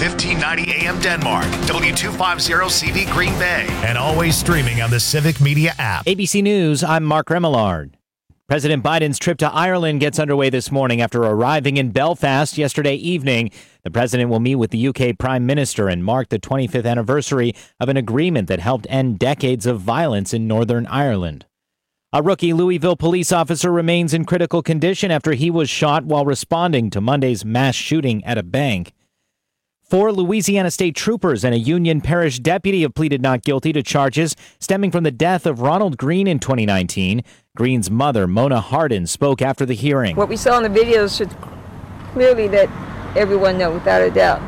1590 AM Denmark, W250CV Green Bay, and always streaming on the Civic Media app. ABC News, I'm Mark Remillard. President Biden's trip to Ireland gets underway this morning after arriving in Belfast yesterday evening. The president will meet with the UK Prime Minister and mark the 25th anniversary of an agreement that helped end decades of violence in Northern Ireland. A rookie Louisville police officer remains in critical condition after he was shot while responding to Monday's mass shooting at a bank. 4 Louisiana state troopers and a Union Parish deputy have pleaded not guilty to charges stemming from the death of Ronald Green in 2019. Green's mother, Mona Hardin, spoke after the hearing. What we saw in the videos should clearly let everyone know without a doubt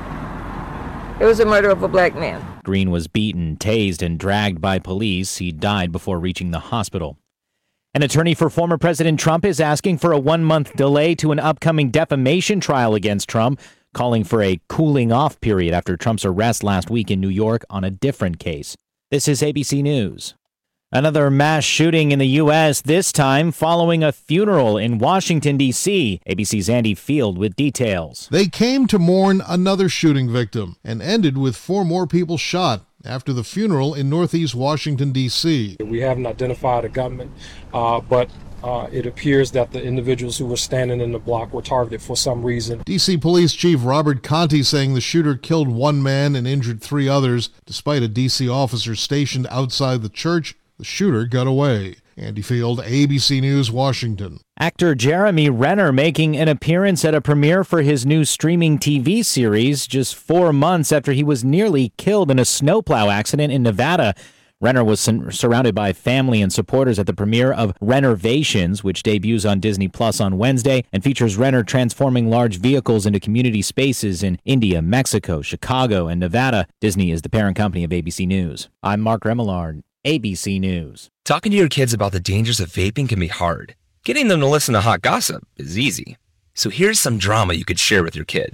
it was a murder of a black man. Green was beaten, tased, and dragged by police. He died before reaching the hospital. An attorney for former President Trump is asking for a 1-month delay to an upcoming defamation trial against Trump, calling for a cooling-off period after Trump's arrest last week in New York on a different case. This is ABC News. Another mass shooting in the U.S., this time following a funeral in Washington, D.C. ABC's Andy Field with details. They came to mourn another shooting victim and ended with 4 more people shot after the funeral in northeast Washington, D.C. We haven't identified a gunman, but it appears that the individuals who were standing in the block were targeted for some reason. D.C. Police Chief Robert Conti saying the shooter killed 1 man and injured 3 others. Despite a D.C. officer stationed outside the church, the shooter got away. Andy Field, ABC News, Washington. Actor Jeremy Renner making an appearance at a premiere for his new streaming TV series just 4 months after he was nearly killed in a snowplow accident in Nevada. Renner was surrounded by family and supporters at the premiere of Rennervations, which debuts on Disney Plus on Wednesday and features Renner transforming large vehicles into community spaces in India, Mexico, Chicago, and Nevada. Disney is the parent company of ABC News. I'm Mark Remillard, ABC News. Talking to your kids about the dangers of vaping can be hard. Getting them to listen to hot gossip is easy. So here's some drama you could share with your kid.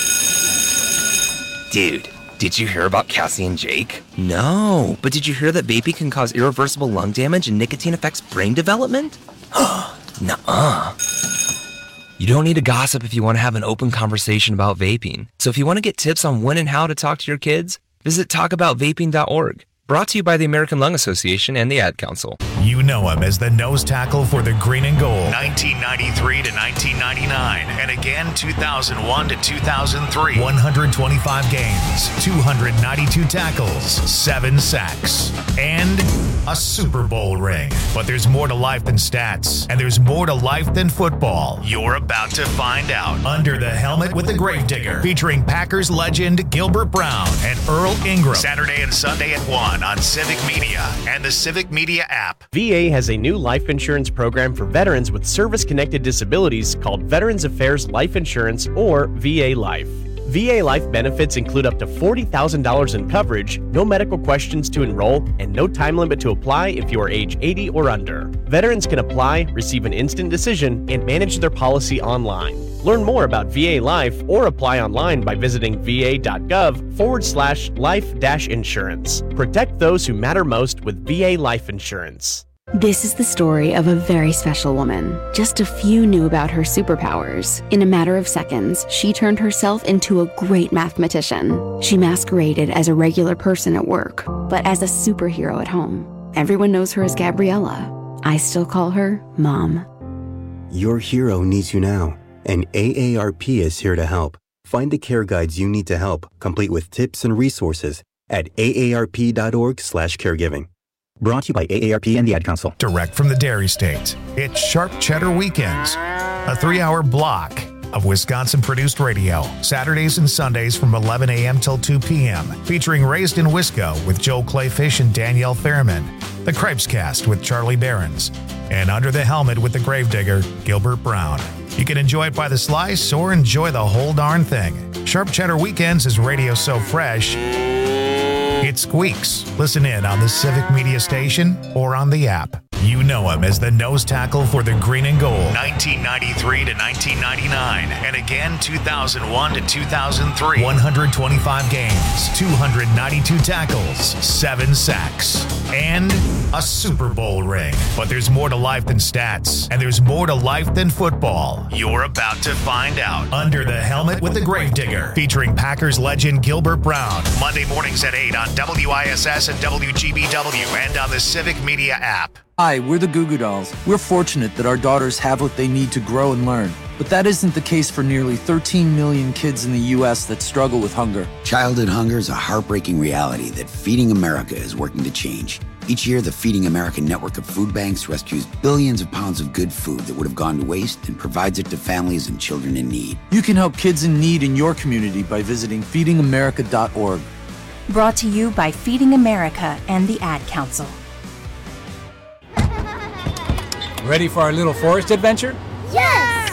Dude, did you hear about Cassie and Jake? No, but did you hear that vaping can cause irreversible lung damage and nicotine affects brain development? Nuh-uh. You don't need to gossip if you want to have an open conversation about vaping. So if you want to get tips on when and how to talk to your kids, visit talkaboutvaping.org. Brought to you by the American Lung Association and the Ad Council. You know him as the nose tackle for the Green and Gold, 1993 to 1999, and again 2001 to 2003. 125 games, 292 tackles, 7 sacks, and a Super Bowl ring. But there's more to life than stats, and there's more to life than football. You're about to find out. Under the Helmet with the Gravedigger, featuring Packers legend Gilbert Brown and Earl Ingram. Saturday and Sunday at 1 on Civic Media and the Civic Media app. VA has a new life insurance program for veterans with service-connected disabilities called Veterans Affairs Life Insurance, or VA Life. VA Life benefits include up to $40,000 in coverage, no medical questions to enroll, and no time limit to apply if you are age 80 or under. Veterans can apply, receive an instant decision, and manage their policy online. Learn more about VA Life or apply online by visiting va.gov/life-insurance. Protect those who matter most with VA Life Insurance. This is the story of a very special woman. Just a few knew about her superpowers. In a matter of seconds, she turned herself into a great mathematician. She masqueraded as a regular person at work, but as a superhero at home. Everyone knows her as Gabriella. I still call her Mom. Your hero needs you now, and AARP is here to help. Find the care guides you need to help, complete with tips and resources at aarp.org/caregiving. Brought to you by AARP and the Ad Council. Direct from the Dairy State, it's Sharp Cheddar Weekends, a 3-hour block of Wisconsin-produced radio, Saturdays and Sundays from 11 a.m. till 2 p.m., featuring Raised in Wisco with Joel Clayfish and Danielle Fairman, The Cripes Cast with Charlie Behrens, and Under the Helmet with the Gravedigger, Gilbert Brown. You can enjoy it by the slice or enjoy the whole darn thing. Sharp Cheddar Weekends is radio so fresh, it squeaks. Listen in on the Civic Media Station or on the app. You know him as the nose tackle for the Green and Gold, 1993 to 1999, and again 2001 to 2003. 125 games, 292 tackles, 7 sacks, and a Super Bowl ring. But there's more to life than stats, and there's more to life than football. You're about to find out. Under the Helmet with the Gravedigger, featuring Packers legend Gilbert Brown. Monday mornings at 8 on WISS and WGBW and on the Civic Media app. Hi, we're the Goo Goo Dolls. We're fortunate that our daughters have what they need to grow and learn. But that isn't the case for nearly 13 million kids in the U.S. that struggle with hunger. Childhood hunger is a heartbreaking reality that Feeding America is working to change. Each year, the Feeding America network of food banks rescues billions of pounds of good food that would have gone to waste and provides it to families and children in need. You can help kids in need in your community by visiting feedingamerica.org. Brought to you by Feeding America and the Ad Council. Ready for our little forest adventure? Yes!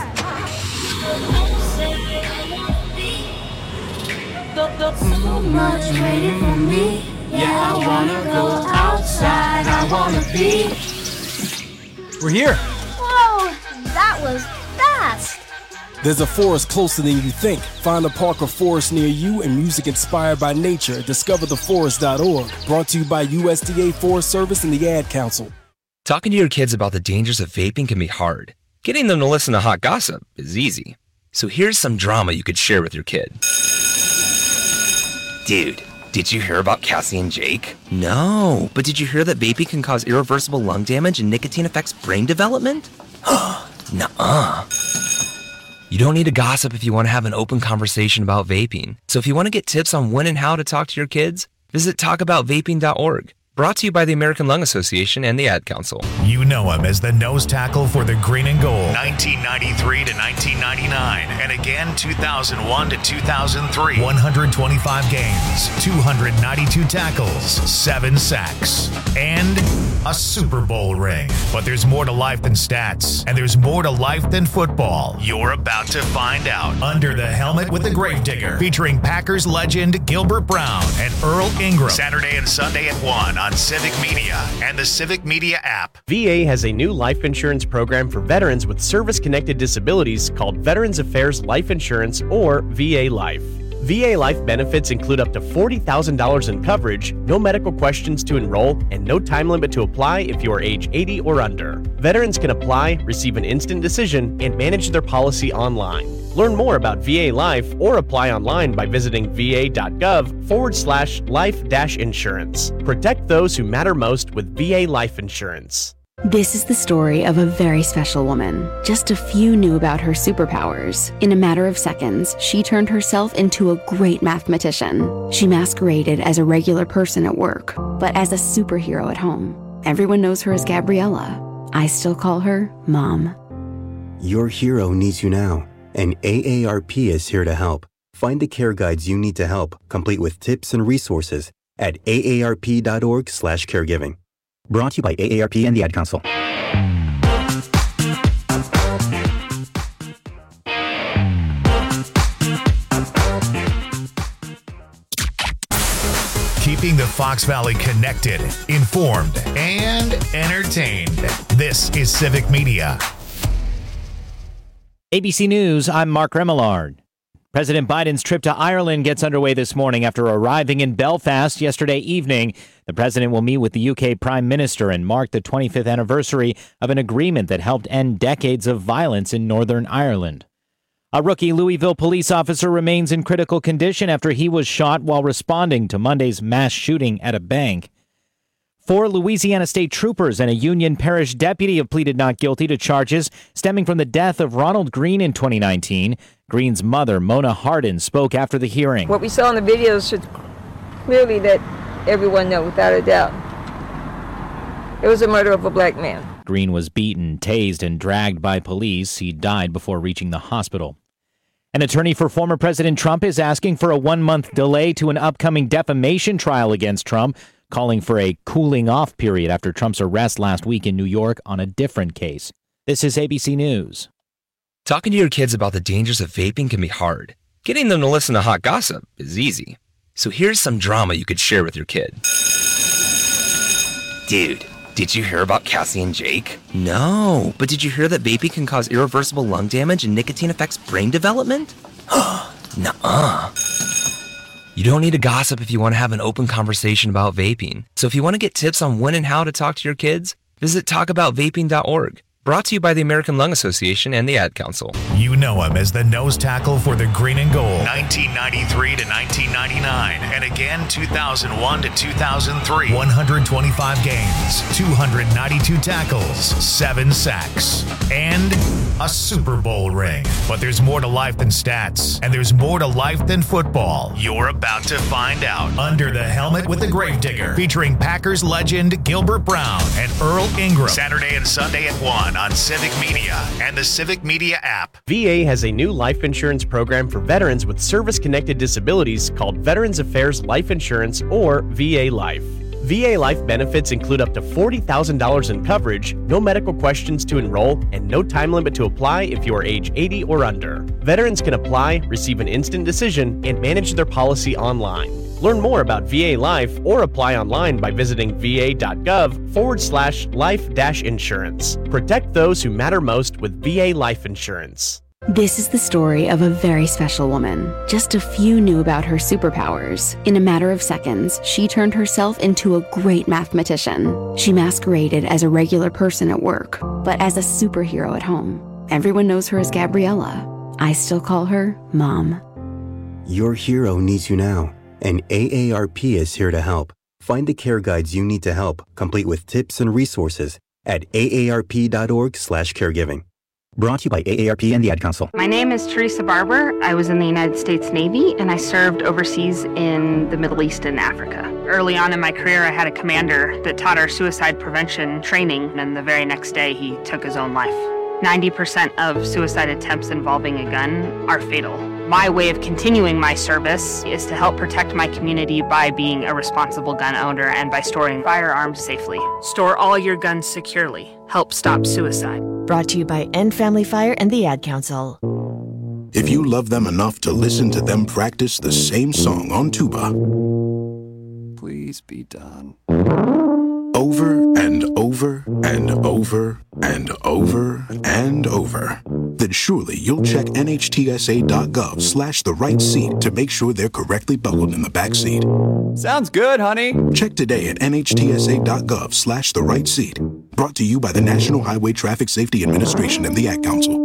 So much waiting for me. Yeah, I wanna go outside. I wanna be. We're here. Whoa, that was fast. There's a forest closer than you think. Find a park or forest near you and music inspired by nature at discovertheforest.org. Brought to you by USDA Forest Service and the Ad Council. Talking to your kids about the dangers of vaping can be hard. Getting them to listen to hot gossip is easy. So here's some drama you could share with your kid. Dude, did you hear about Cassie and Jake? No, but did you hear that vaping can cause irreversible lung damage and nicotine affects brain development? Nuh-uh. You don't need to gossip if you want to have an open conversation about vaping. So if you want to get tips on when and how to talk to your kids, visit talkaboutvaping.org. Brought to you by the American Lung Association and the Ad Council. You know him as the nose tackle for the Green and Gold, 1993 to 1999, and again 2001 to 2003. 125 games, 292 tackles, 7 sacks, and a Super Bowl ring. But there's more to life than stats, and there's more to life than football. You're about to find out. Under the Helmet with the Gravedigger, featuring Packers legend Gilbert Brown and Earl Ingram. Saturday and Sunday at 1 on Civic Media and the Civic Media app. VA has a new life insurance program for veterans with service-connected disabilities called Veterans Affairs Life Insurance, or VA Life. VA Life benefits include up to $40,000 in coverage, no medical questions to enroll, and no time limit to apply if you are age 80 or under. Veterans can apply, receive an instant decision, and manage their policy online. Learn more about VA Life or apply online by visiting va.gov/life-insurance. Protect those who matter most with VA Life Insurance. This is the story of a very special woman. Just a few knew about her superpowers. In a matter of seconds, she turned herself into a great mathematician. She masqueraded as a regular person at work, but as a superhero at home. Everyone knows her as Gabriella. I still call her Mom. Your hero needs you now, and AARP is here to help. Find the care guides you need to help, complete with tips and resources at aarp.org/caregiving. Brought to you by AARP and the Ad Council. Keeping the Fox Valley connected, informed, and entertained. This is Civic Media. ABC News, I'm Mark Remillard. President Biden's trip to Ireland gets underway this morning after arriving in Belfast yesterday evening. The president will meet with the UK Prime Minister and mark the 25th anniversary of an agreement that helped end decades of violence in Northern Ireland. A rookie Louisville police officer remains in critical condition after he was shot while responding to Monday's mass shooting at a bank. 4 Louisiana state troopers and a Union Parish deputy have pleaded not guilty to charges stemming from the death of Ronald Green in 2019. Green's mother, Mona Hardin, spoke after the hearing. What we saw in the videos should clearly let everyone know without a doubt. It was a murder of a black man. Green was beaten, tased, and dragged by police. He died before reaching the hospital. An attorney for former President Trump is asking for a 1-month delay to an upcoming defamation trial against Trump, calling for a cooling-off period after Trump's arrest last week in New York on a different case. This is ABC News. Talking to your kids about the dangers of vaping can be hard. Getting them to listen to hot gossip is easy. So here's some drama you could share with your kid. Dude, Did you hear about Cassie and Jake? No, but did you hear that vaping can cause irreversible lung damage and nicotine affects brain development? Nuh-uh. You don't need to gossip if you want to have an open conversation about vaping. So if you want to get tips on when and how to talk to your kids, visit talkaboutvaping.org. Brought to you by the American Lung Association and the Ad Council. You know him as the nose tackle for the Green and Gold, 1993 to 1999, and again 2001 to 2003. 125 games, 292 tackles, 7 sacks, and a Super Bowl ring. But there's more to life than stats, and there's more to life than football. You're about to find out. Under the Helmet with the Gravedigger, featuring Packers legend Gilbert Brown and Earl Ingram. Saturday and Sunday at 1 on Civic Media and the Civic Media app. VA has a new life insurance program for veterans with service-connected disabilities called Veterans Affairs Life Insurance, or VA Life. VA Life benefits include up to $40,000 in coverage, no medical questions to enroll, and no time limit to apply if you are age 80 or under. Veterans can apply, receive an instant decision, and manage their policy online. Learn more about VA Life or apply online by visiting va.gov/life-insurance. Protect those who matter most with VA Life Insurance. This is the story of a very special woman. Just a few knew about her superpowers. In a matter of seconds, she turned herself into a great mathematician. She masqueraded as a regular person at work, but as a superhero at home. Everyone knows her as Gabriella. I still call her Mom. Your hero needs you now, and AARP is here to help. Find the care guides you need to help, complete with tips and resources at aarp.org/caregiving. Brought to you by AARP and the Ad Council. My name is Teresa Barber. I was in the United States Navy, and I served overseas in the Middle East and Africa. Early on in my career, I had a commander that taught our suicide prevention training, and the very next day, he took his own life. 90% of suicide attempts involving a gun are fatal. My way of continuing my service is to help protect my community by being a responsible gun owner and by storing firearms safely. Store all your guns securely. Help stop suicide. Brought to you by End Family Fire and the Ad Council. If you love them enough to listen to them practice the same song on tuba, please be done. Over and over and over and over and over, then surely you'll check NHTSA.gov/the right seat to make sure they're correctly buckled in the back seat. Sounds good, honey. Check today at NHTSA.gov/the right seat. Brought to you by the National Highway Traffic Safety Administration and the Ad Council.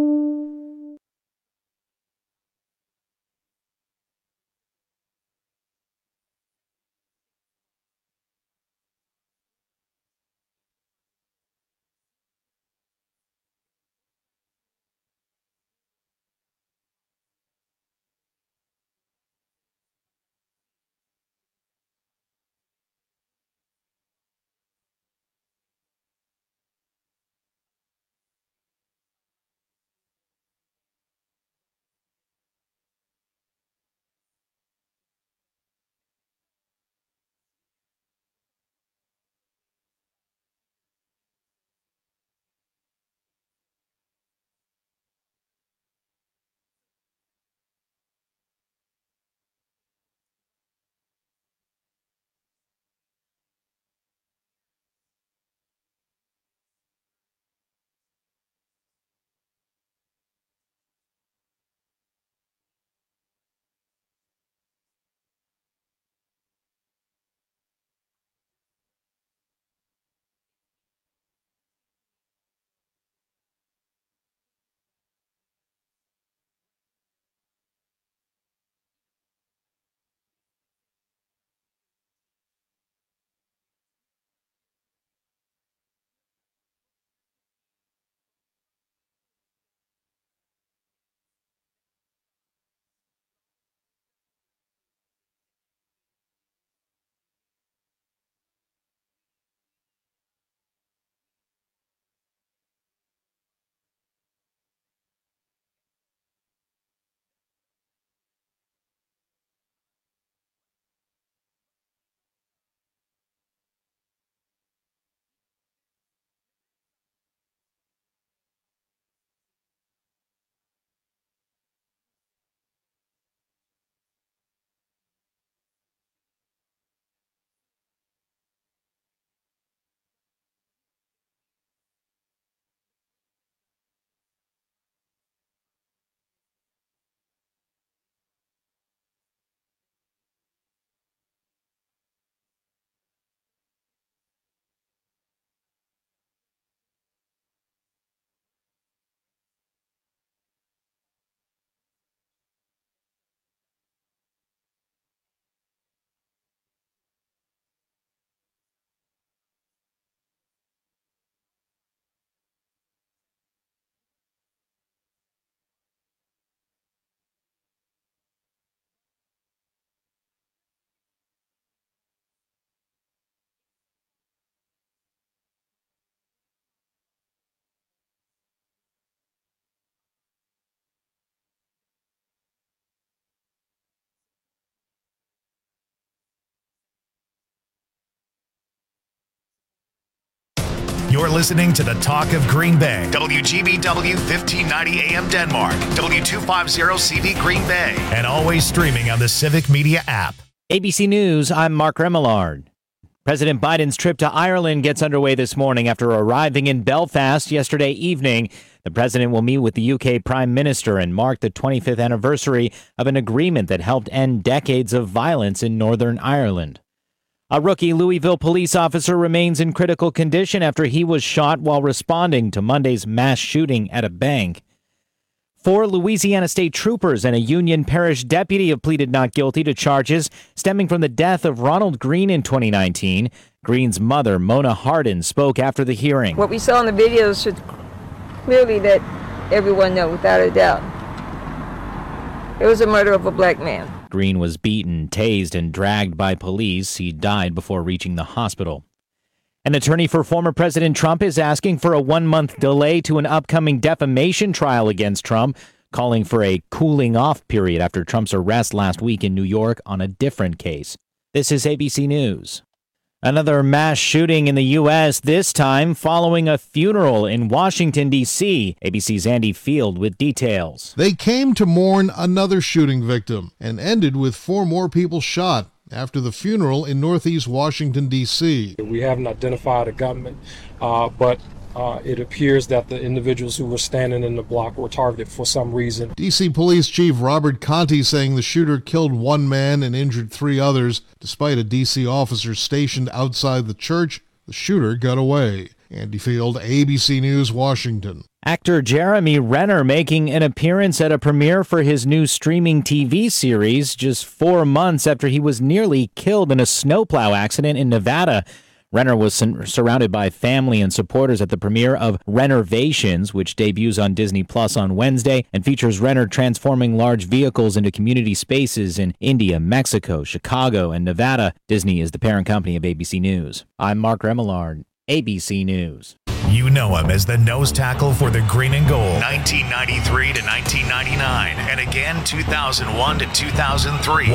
You're listening to the Talk of Green Bay. WGBW 1590 AM Denmark. W250CV Green Bay. And always streaming on the Civic Media app. ABC News, I'm Mark Remillard. President Biden's trip to Ireland gets underway this morning after arriving in Belfast yesterday evening. The president will meet with the UK Prime Minister and mark the 25th anniversary of an agreement that helped end decades of violence in Northern Ireland. A rookie Louisville police officer remains in critical condition after he was shot while responding to Monday's mass shooting at a bank. 4 Louisiana state troopers and a Union Parish deputy have pleaded not guilty to charges stemming from the death of Ronald Green in 2019. Green's mother, Mona Hardin, spoke after the hearing. What we saw in the videos should clearly let everyone know without a doubt. It was a murder of a black man. Green was beaten, tased, and dragged by police. He died before reaching the hospital. An attorney for former President Trump is asking for a 1-month delay to an upcoming defamation trial against Trump, calling for a cooling-off period after Trump's arrest last week in New York on a different case. This is ABC News. Another mass shooting in the U.S., this time following a funeral in Washington, D.C. ABC's Andy Field with details. They came to mourn another shooting victim and ended with 4 more people shot after the funeral in northeast Washington, D.C. We haven't identified a gunman, but it appears that the individuals who were standing in the block were targeted for some reason. D.C. Police Chief Robert Conti saying the shooter killed 1 man and injured 3 others. Despite a D.C. officer stationed outside the church, the shooter got away. Andy Field, ABC News, Washington. Actor Jeremy Renner making an appearance at a premiere for his new streaming TV series just 4 months after he was nearly killed in a snowplow accident in Nevada. Renner was surrounded by family and supporters at the premiere of Rennervations, which debuts on Disney Plus on Wednesday and features Renner transforming large vehicles into community spaces in India, Mexico, Chicago, and Nevada. Disney is the parent company of ABC News. I'm Mark Remillard, ABC News. You know him as the nose tackle for the Green and Gold, 1993 to 1999, and again 2001 to 2003.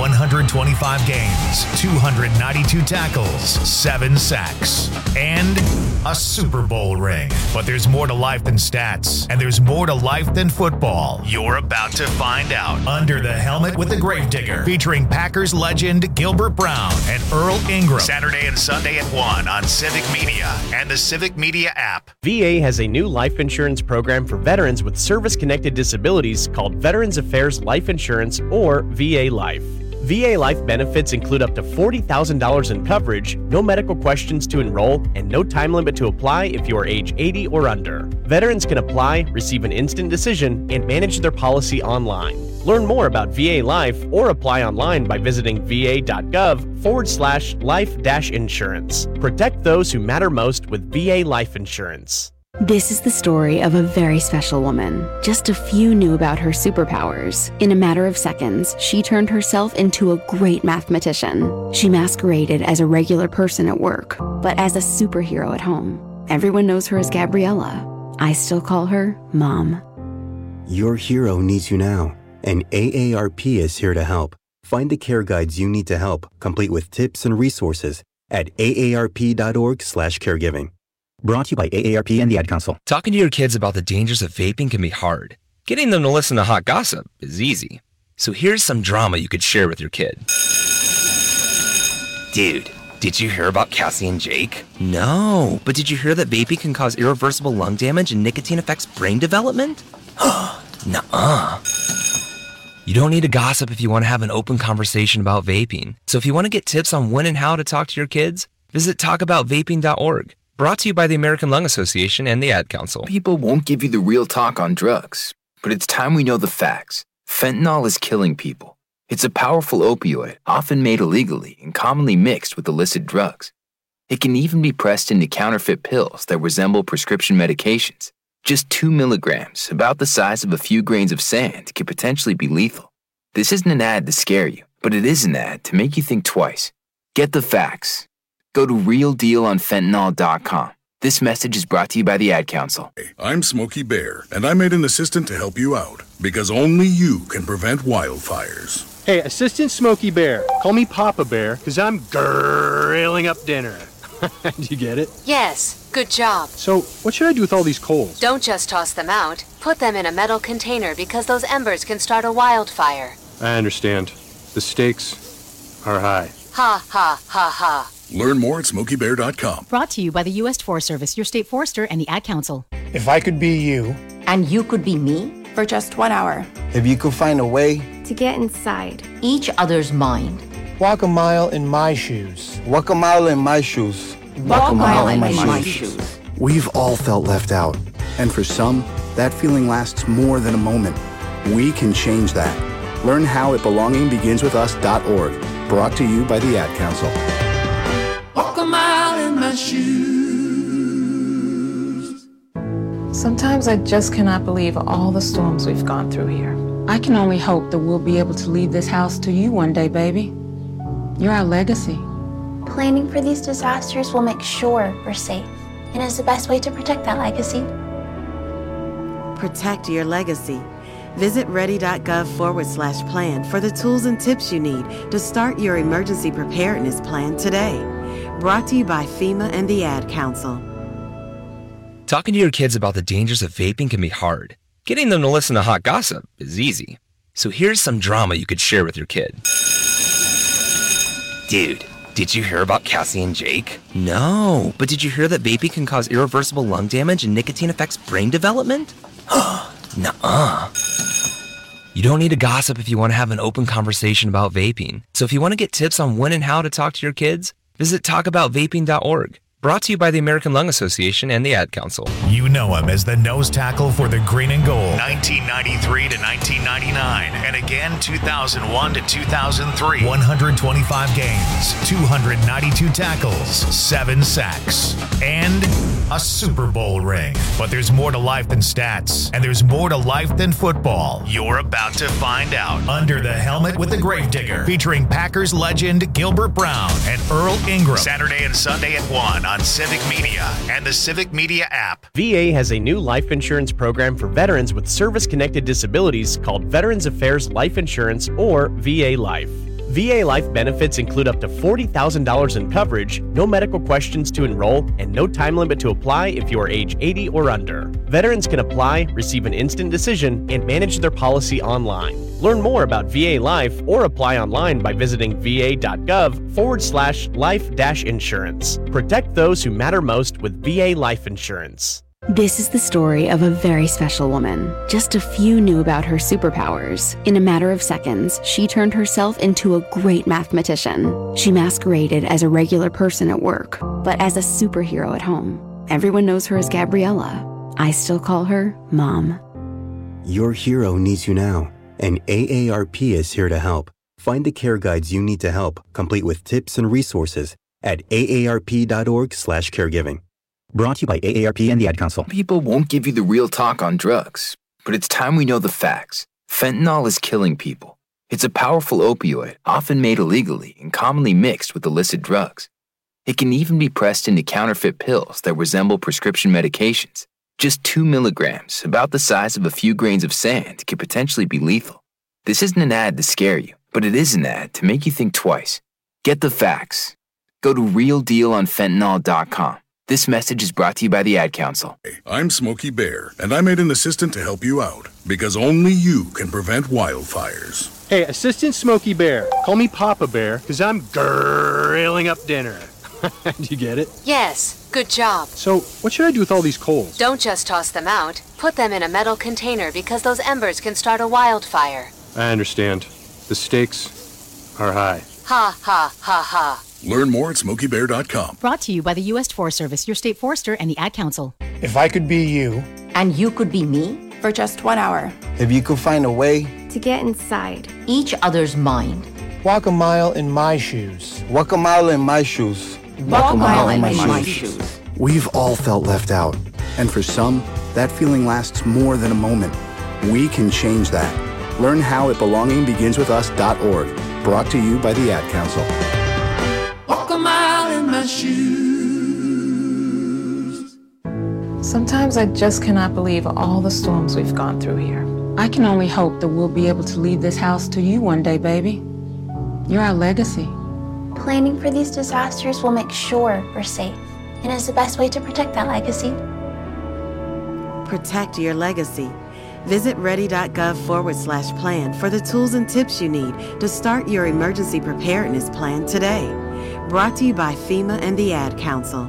125 games, 292 tackles, 7 sacks, and a Super Bowl ring. But there's more to life than stats, and there's more to life than football. You're about to find out. Under the Helmet with the Gravedigger, featuring Packers legend Gilbert Brown and Earl Ingram. Saturday and Sunday at 1 on Civic Media and the Civic Media app. VA has a new life insurance program for veterans with service-connected disabilities called Veterans Affairs Life Insurance, or VA Life. VA Life benefits include up to $40,000 in coverage, no medical questions to enroll, and no time limit to apply if you are age 80 or under. Veterans can apply, receive an instant decision, and manage their policy online. Learn more about VA Life or apply online by visiting va.gov/life-insurance. Protect those who matter most with VA Life Insurance. This is the story of a very special woman. Just a few knew about her superpowers. In a matter of seconds, she turned herself into a great mathematician. She masqueraded as a regular person at work, but as a superhero at home. Everyone knows her as Gabriella. I still call her Mom. Your hero needs you now, and AARP is here to help. Find the care guides you need to help, complete with tips and resources at aarp.org/caregiving. Brought to you by AARP and the Ad Council. Talking to your kids about the dangers of vaping can be hard. Getting them to listen to hot gossip is easy. So here's some drama you could share with your kid. Dude, did you hear about Cassie and Jake? No, but did you hear that vaping can cause irreversible lung damage and nicotine affects brain development? Nuh-uh. You don't need to gossip if you want to have an open conversation about vaping. So if you want to get tips on when and how to talk to your kids, visit talkaboutvaping.org. Brought to you by the American Lung Association and the Ad Council. People won't give you the real talk on drugs, but it's time we know the facts. Fentanyl is killing people. It's a powerful opioid, often made illegally and commonly mixed with illicit drugs. It can even be pressed into counterfeit pills that resemble prescription medications. Just 2 milligrams, about the size of a few grains of sand, could potentially be lethal. This isn't an ad to scare you, but it is an ad to make you think twice. Get the facts. Go to realdealonfentanyl.com. This message is brought to you by the Ad Council. I'm Smokey Bear, and I made an assistant to help you out, because only you can prevent wildfires. Hey, Assistant Smokey Bear, call me Papa Bear, because I'm grilling up dinner. Do you get it? Yes, good job. So, what should I do with all these coals? Don't just toss them out. Put them in a metal container because those embers can start a wildfire. I understand. The stakes are high. Ha, ha, ha, ha. Learn more at SmokeyBear.com. Brought to you by the U.S. Forest Service, your state forester, and the Ad Council. If I could be you. And you could be me for just 1 hour. If you could find a way to get inside each other's mind. Walk a mile in my shoes. Walk a mile in my shoes. Walk a mile in my shoes. We've all felt left out. And for some, that feeling lasts more than a moment. We can change that. Learn how at belongingbeginswithus.org. Brought to you by the Ad Council. Walk a mile in my shoes. Sometimes I just cannot believe all the storms we've gone through here. I can only hope that we'll be able to leave this house to you one day, baby. You're our legacy. Planning for these disasters will make sure we're safe, and is the best way to protect that legacy. Protect your legacy. Visit ready.gov/plan for the tools and tips you need to start your emergency preparedness plan today. Brought to you by FEMA and the Ad Council. Talking to your kids about the dangers of vaping can be hard. Getting them to listen to hot gossip is easy. So here's some drama you could share with your kid. Dude, did you hear about Cassie and Jake? No, but did you hear that vaping can cause irreversible lung damage and nicotine affects brain development? Nuh-uh. You don't need to gossip if you want to have an open conversation about vaping. So if you want to get tips on when and how to talk to your kids, visit talkaboutvaping.org. Brought to you by the American Lung Association and the Ad Council. You know him as the nose tackle for the Green and Gold, 1993 to 1999, and again 2001 to 2003. 125 games, 292 tackles, 7 sacks, and a Super Bowl ring. But there's more to life than stats, and there's more to life than football. You're about to find out. Under the Helmet with the Gravedigger, featuring Packers legend Gilbert Brown and Earl Ingram. Saturday and Sunday at 1 on Civic Media and the Civic Media app. VA has a new life insurance program for veterans with service-connected disabilities called Veterans Affairs Life Insurance, or VA Life. VA Life benefits include up to $40,000 in coverage, no medical questions to enroll, and no time limit to apply if you are age 80 or under. Veterans can apply, receive an instant decision, and manage their policy online. Learn more about VA Life or apply online by visiting va.gov/life-insurance. Protect those who matter most with VA Life Insurance. This is the story of a very special woman. Just a few knew about her superpowers. In a matter of seconds, she turned herself into a great mathematician. She masqueraded as a regular person at work, but as a superhero at home. Everyone knows her as Gabriella. I still call her Mom. Your hero needs you now, and AARP is here to help. Find the care guides you need to help, complete with tips and resources at aarp.org/caregiving. Brought to you by AARP and the Ad Council. People won't give you the real talk on drugs, but it's time we know the facts. Fentanyl is killing people. It's a powerful opioid, often made illegally and commonly mixed with illicit drugs. It can even be pressed into counterfeit pills that resemble prescription medications. Just 2 milligrams, about the size of a few grains of sand, could potentially be lethal. This isn't an ad to scare you, but it is an ad to make you think twice. Get the facts. Go to realdealonfentanyl.com. This message is brought to you by the Ad Council. I'm Smokey Bear, and I made an assistant to help you out, because only you can prevent wildfires. Hey, Assistant Smokey Bear. Call me Papa Bear, because I'm grilling up dinner. Do you get it? Yes, good job. So, what should I do with all these coals? Don't just toss them out. Put them in a metal container because those embers can start a wildfire. I understand. The stakes are high. Ha, ha, ha, ha. Learn more at SmokeyBear.com. Brought to you by the U.S. Forest Service, your state forester, and the Ad Council. If I could be you. And you could be me for just 1 hour. If you could find a way to get inside each other's mind. Walk a mile in my shoes. Walk a mile in my shoes. Walk a mile in my shoes. We've all felt left out. And for some, that feeling lasts more than a moment. We can change that. Learn how at belongingbeginswithus.org. Brought to you by the Ad Council. Walk a mile in my shoes. Sometimes I just cannot believe all the storms we've gone through here. I can only hope that we'll be able to leave this house to you one day, baby. You're our legacy. Planning for these disasters will make sure we're safe and is the best way to protect that legacy. Protect your legacy. Visit ready.gov/plan for the tools and tips you need to start your emergency preparedness plan today. Brought to you by FEMA and the Ad Council.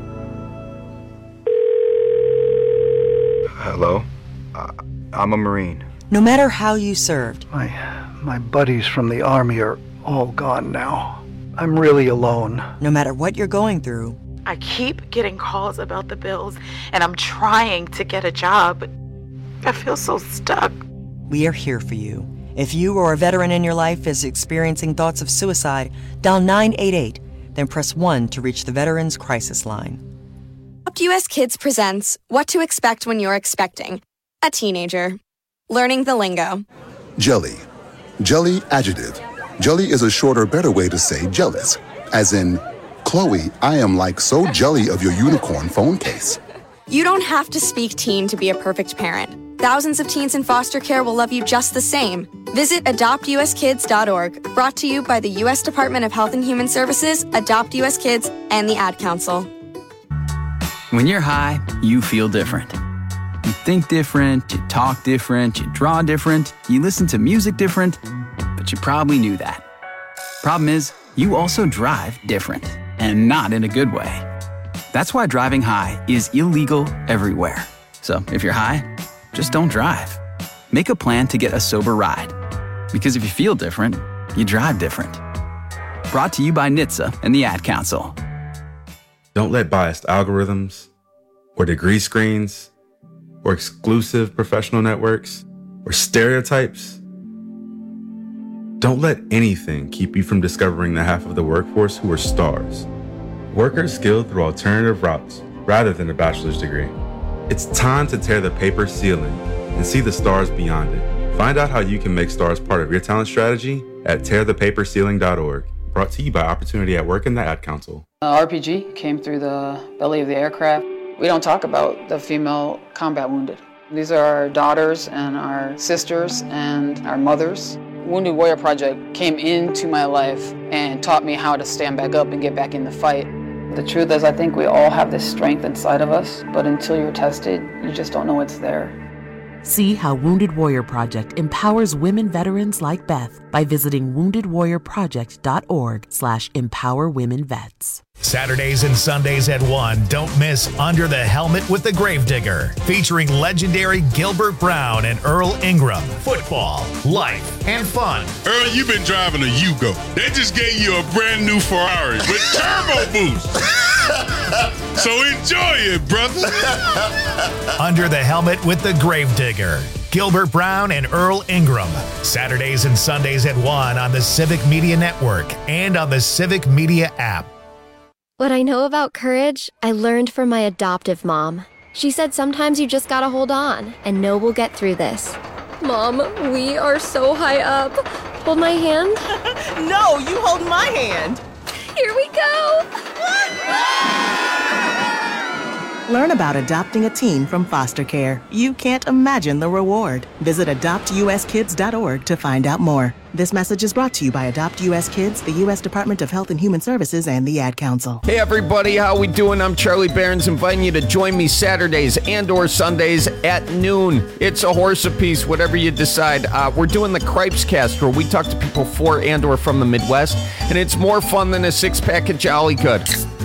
Hello? I'm a Marine. No matter how you served. My buddies from the Army are all gone now. I'm really alone. No matter what you're going through. I keep getting calls about the bills, and I'm trying to get a job, but I feel so stuck. We are here for you. If you or a veteran in your life is experiencing thoughts of suicide, dial 988, then press 1 to reach the Veterans Crisis Line. Adopt US Kids presents What to Expect When You're Expecting a Teenager. Learning the lingo. Jelly. Jelly adjective. Jelly is a shorter, better way to say jealous. As in, Chloe, I am like so jelly of your unicorn phone case. You don't have to speak teen to be a perfect parent. Thousands of teens in foster care will love you just the same. Visit adoptuskids.org, brought to you by the U.S. Department of Health and Human Services, Adopt U.S. Kids, and the Ad Council. When you're high, you feel different. You think different, you talk different, you draw different, you listen to music different, but you probably knew that. Problem is, you also drive different, and not in a good way. That's why driving high is illegal everywhere. So if you're high, just don't drive. Make a plan to get a sober ride. Because if you feel different, you drive different. Brought to you by NHTSA and the Ad Council. Don't let biased algorithms, or degree screens, or exclusive professional networks, or stereotypes. Don't let anything keep you from discovering the half of the workforce who are stars. Workers skilled through alternative routes rather than a bachelor's degree. It's time to tear the paper ceiling and see the stars beyond it. Find out how you can make stars part of your talent strategy at tearthepaperceiling.org. Brought to you by Opportunity at Work and the Ad Council. RPG came through the belly of the aircraft. We don't talk about the female combat wounded. These are our daughters and our sisters and our mothers. Wounded Warrior Project came into my life and taught me how to stand back up and get back in the fight. The truth is, I think we all have this strength inside of us, but until you're tested, you just don't know it's there. See how Wounded Warrior Project empowers women veterans like Beth by visiting woundedwarriorproject.org/empowerwomenvets. Saturdays and Sundays at 1, don't miss Under the Helmet with the Gravedigger, featuring legendary Gilbert Brown and Earl Ingram. Football, life, and fun. Earl, you've been driving a Yugo. They just gave you a brand new Ferrari with turbo boost. So enjoy it, brother. Under the Helmet with the Gravedigger. Gilbert Brown and Earl Ingram. Saturdays and Sundays at 1 on the Civic Media Network and on the Civic Media app. What I know about courage, I learned from my adoptive mom. She said sometimes you just gotta hold on and know we'll get through this. Mom, we are so high up. Hold my hand. No, you hold my hand. Here we go. Learn about adopting a teen from foster care. You can't imagine the reward. Visit adoptuskids.org to find out more. This message is brought to you by Adopt US Kids, the U.S. Department of Health and Human Services, and the Ad Council. Hey everybody, how we doing? I'm Charlie Behrens, inviting you to join me Saturdays and or Sundays at noon. It's a horse apiece, whatever you decide. We're doing the Cripes Cast, where we talk to people for and or from the Midwest, and it's more fun than a six-pack of Jolly Good.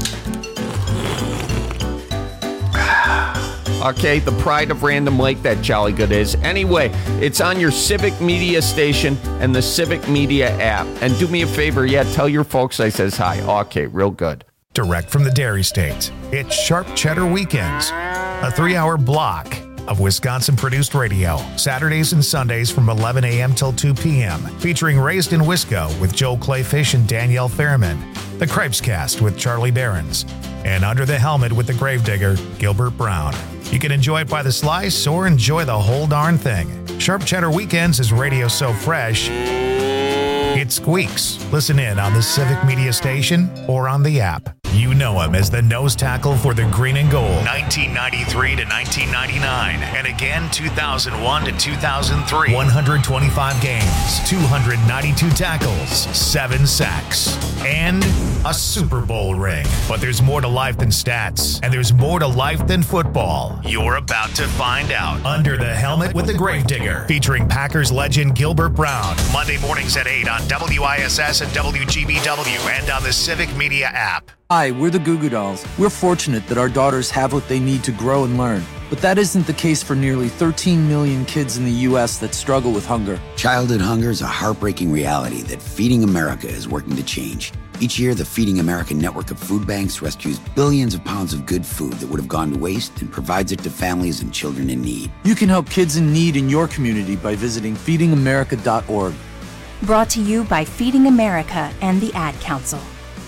Okay, the pride of Random Lake, that Jolly Good is. Anyway, it's on your Civic Media station and the Civic Media app. And do me a favor, tell your folks I says hi. Okay, real good. Direct from the Dairy State, it's Sharp Cheddar Weekends, a 3-hour block of Wisconsin-produced radio, Saturdays and Sundays from 11 a.m. till 2 p.m., featuring Raised in Wisco with Joel Clayfish and Danielle Fairman, the Cripes Cast with Charlie Behrens, and Under the Helmet with the Gravedigger, Gilbert Brown. You can enjoy it by the slice or enjoy the whole darn thing. Sharp Cheddar Weekends is radio so fresh, it squeaks. Listen in on the Civic Media station or on the app. You know him as the nose tackle for the Green and Gold, 1993 to 1999, and again 2001 to 2003. 125 games, 292 tackles, 7 sacks, and a Super Bowl ring. But there's more to life than stats, and there's more to life than football. You're about to find out. Under the Helmet with the Gravedigger, featuring Packers legend Gilbert Brown. Monday mornings at 8 on WISS and WGBW and on the Civic Media app. Hi, we're the Goo Goo Dolls. We're fortunate that our daughters have what they need to grow and learn. But that isn't the case for nearly 13 million kids in the U.S. that struggle with hunger. Childhood hunger is a heartbreaking reality that Feeding America is working to change. Each year, the Feeding America network of food banks rescues billions of pounds of good food that would have gone to waste and provides it to families and children in need. You can help kids in need in your community by visiting feedingamerica.org. Brought to you by Feeding America and the Ad Council.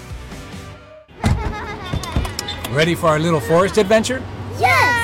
Ready for our little forest adventure? Yes!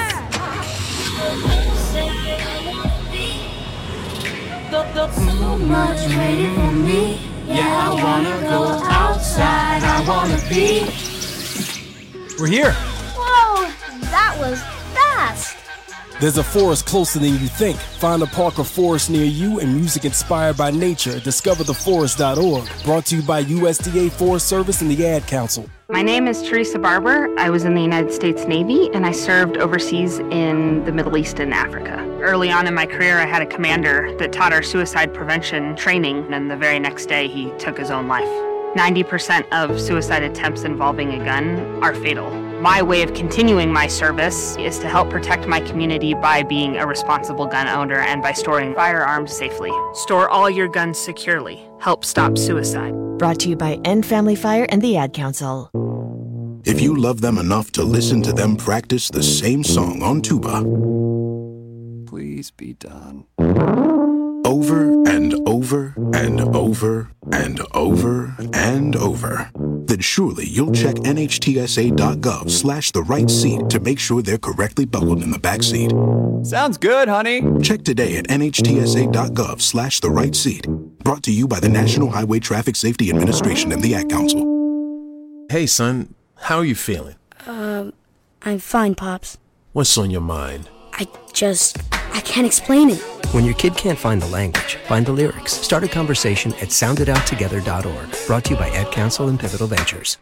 So much waiting for me. Yeah, I wanna go outside. I wanna be. We're here. Whoa, that was fast. There's a forest closer than you think. Find a park or forest near you and music inspired by nature. DiscoverTheForest.org. Brought to you by USDA Forest Service and the Ad Council. My name is Teresa Barber. I was in the United States Navy and I served overseas in the Middle East and Africa. Early on in my career, I had a commander that taught our suicide prevention training, and the very next day he took his own life. 90% of suicide attempts involving a gun are fatal. My way of continuing my service is to help protect my community by being a responsible gun owner and by storing firearms safely. Store all your guns securely. Help stop suicide. Brought to you by End Family Fire and the Ad Council. If you love them enough to listen to them practice the same song on tuba, please be done. Over and over and over and over and over, then surely you'll check NHTSA.gov/the right seat to make sure they're correctly buckled in the back seat. Sounds good, honey. Check today at NHTSA.gov/the right seat. Brought to you by the National Highway Traffic Safety Administration and the Ad Council. Hey, son, how are you feeling? I'm fine, Pops. What's on your mind? I can't explain it. When your kid can't find the language, find the lyrics. Start a conversation at soundedouttogether.org. Brought to you by Ad Council and Pivotal Ventures.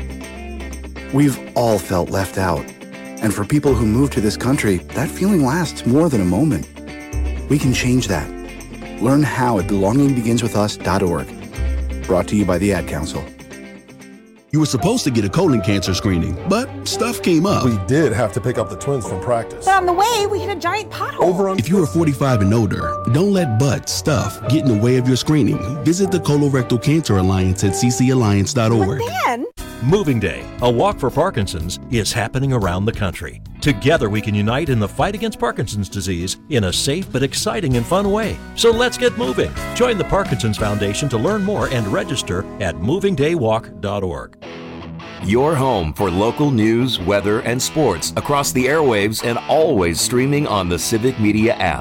We've all felt left out. And for people who move to this country, that feeling lasts more than a moment. We can change that. Learn how at belongingbeginswithus.org. Brought to you by the Ad Council. You were supposed to get a colon cancer screening, but stuff came up. We did have to pick up the twins from practice. But on the way, we hit a giant pothole. If you are 45 and older, don't let butt stuff get in the way of your screening. Visit the Colorectal Cancer Alliance at ccalliance.org. But then, Moving Day, a walk for Parkinson's, is happening around the country. Together we can unite in the fight against Parkinson's disease in a safe but exciting and fun way. So let's get moving. Join the Parkinson's Foundation to learn more and register at movingdaywalk.org. Your home for local news, weather, and sports across the airwaves and always streaming on the Civic Media app.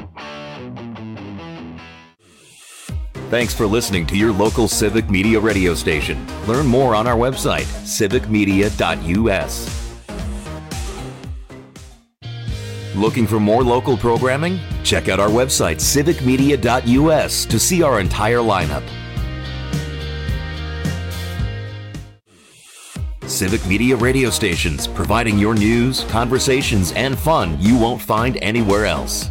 Thanks for listening to your local Civic Media radio station. Learn more on our website, civicmedia.us. Looking for more local programming? Check out our website, civicmedia.us, to see our entire lineup. Civic Media radio stations, providing your news, conversations, and fun you won't find anywhere else.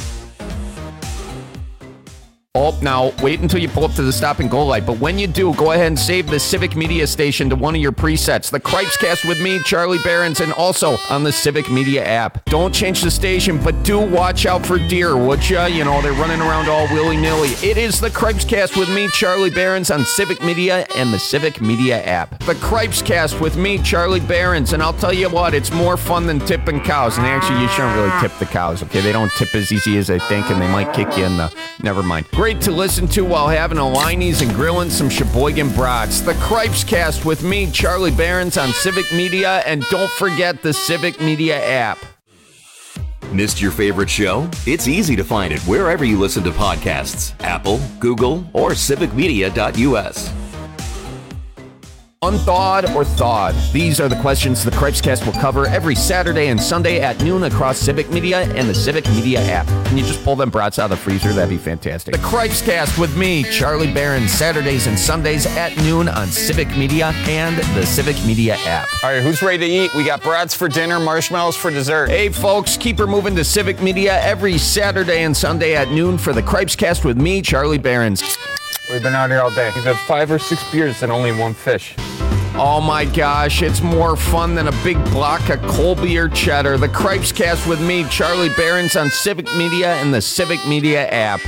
Oh, now, wait until you pull up to the stop and go light. But when you do, go ahead and save the Civic Media station to one of your presets. The Cripescast with me, Charlie Behrens, and also on the Civic Media app. Don't change the station, but do watch out for deer, would ya? You know, they're running around all willy-nilly. It is the Cripescast with me, Charlie Behrens, on Civic Media and the Civic Media app. The Cripescast with me, Charlie Behrens, and I'll tell you what, it's more fun than tipping cows. And actually, you shouldn't really tip the cows, okay? They don't tip as easy as they think, and they might kick you in the... Never mind. Great to listen to while having a Liney's and grilling some Sheboygan brats. The Cripescast with me, Charlie Behrens, on Civic Media, and don't forget the Civic Media app. Missed your favorite show? It's easy to find it wherever you listen to podcasts. Apple, Google, or civicmedia.us. Unthawed or thawed? These are the questions the Cripescast will cover every Saturday and Sunday at noon across Civic Media and the Civic Media app. Can you just pull them brats out of the freezer? That'd be fantastic. The Cripescast with me, Charlie Barron, Saturdays and Sundays at noon on Civic Media and the Civic Media app. All right, who's ready to eat? We got brats for dinner, marshmallows for dessert. Hey, folks, keep her moving to Civic Media every Saturday and Sunday at noon for the Cripescast with me, Charlie Barron. We've been out here all day. We've had 5 or 6 beers and only 1 fish. Oh my gosh, it's more fun than a big block of Colby or cheddar. The Cripescast with me, Charlie Barron's on Civic Media and the Civic Media app.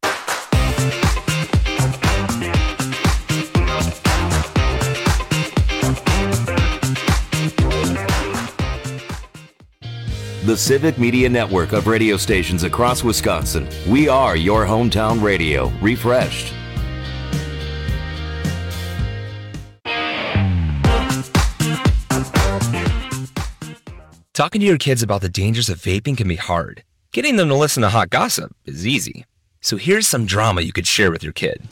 The Civic Media Network of radio stations across Wisconsin. We are your hometown radio, refreshed. Talking to your kids about the dangers of vaping can be hard. Getting them to listen to hot gossip is easy. So here's some drama you could share with your kid.